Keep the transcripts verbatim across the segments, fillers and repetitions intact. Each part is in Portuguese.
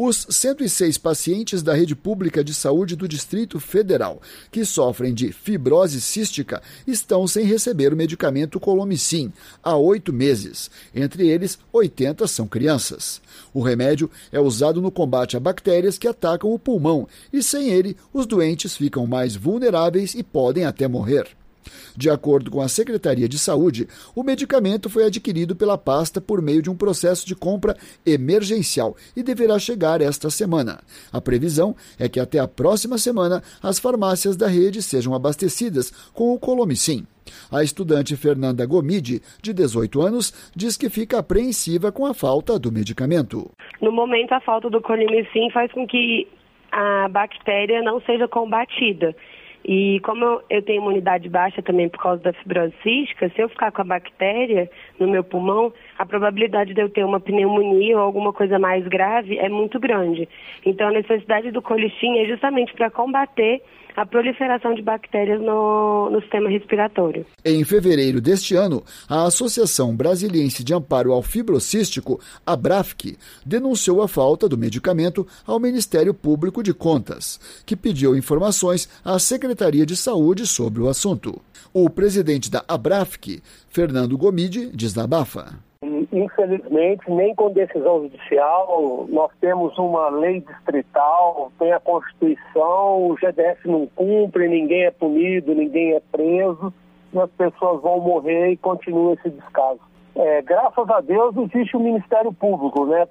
Os cento e seis pacientes da rede pública de saúde do Distrito Federal que sofrem de fibrose cística estão sem receber o medicamento Colomicin há oito meses. Entre eles, oitenta são crianças. O remédio é usado no combate a bactérias que atacam o pulmão e, sem ele, os doentes ficam mais vulneráveis e podem até morrer. De acordo com a Secretaria de Saúde, o medicamento foi adquirido pela pasta por meio de um processo de compra emergencial e deverá chegar esta semana. A previsão é que até a próxima semana as farmácias da rede sejam abastecidas com o Colomicin. A estudante Fernanda Gomide, de dezoito anos, diz que fica apreensiva com a falta do medicamento. No momento, a falta do Colomicin faz com que a bactéria não seja combatida. E como eu, eu tenho imunidade baixa também por causa da fibrose cística, se eu ficar com a bactéria no meu pulmão, a probabilidade de eu ter uma pneumonia ou alguma coisa mais grave é muito grande. Então a necessidade do Colicin é justamente para combater a proliferação de bactérias no, no sistema respiratório. Em fevereiro deste ano, a Associação Brasiliense de Amparo ao Fibrocístico, ABRAFC, denunciou a falta do medicamento ao Ministério Público de Contas, que pediu informações à Secretaria de Saúde sobre o assunto. O presidente da ABRAFC, Fernando Gomide, desabafa. Infelizmente, nem com decisão judicial, nós temos uma lei distrital, tem a Constituição, o G D F não cumpre, ninguém é punido, ninguém é preso, e as pessoas vão morrer e continua esse descaso. É, graças a Deus existe o Ministério Público, né?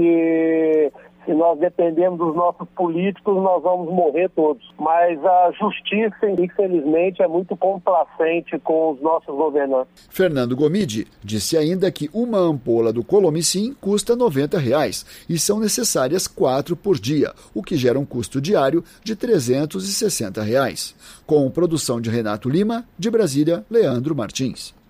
Porque se nós dependemos dos nossos políticos, nós vamos morrer todos. Mas a justiça, infelizmente, é muito complacente com os nossos governantes. Fernando Gomide disse ainda que uma ampola do Colomicin custa noventa reais e são necessárias quatro por dia, o que gera um custo diário de trezentos e sessenta reais. Com produção de Renato Lima, de Brasília, Leandro Martins.